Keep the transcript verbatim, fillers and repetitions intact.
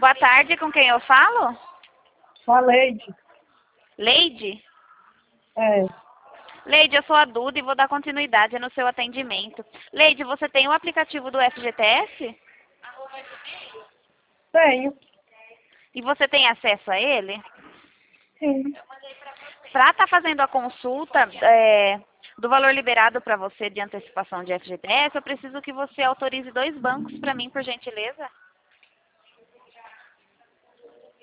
Boa tarde, com quem eu falo? Com a Leide. Leide? É. Leide, eu sou a Duda e vou dar continuidade no seu atendimento. Leide, você tem o aplicativo do F G T S? Tenho. E você tem acesso a ele? Sim. Para estar fazendo a consulta é, do valor liberado para você de antecipação de F G T S, eu preciso que você autorize dois bancos para mim, por gentileza.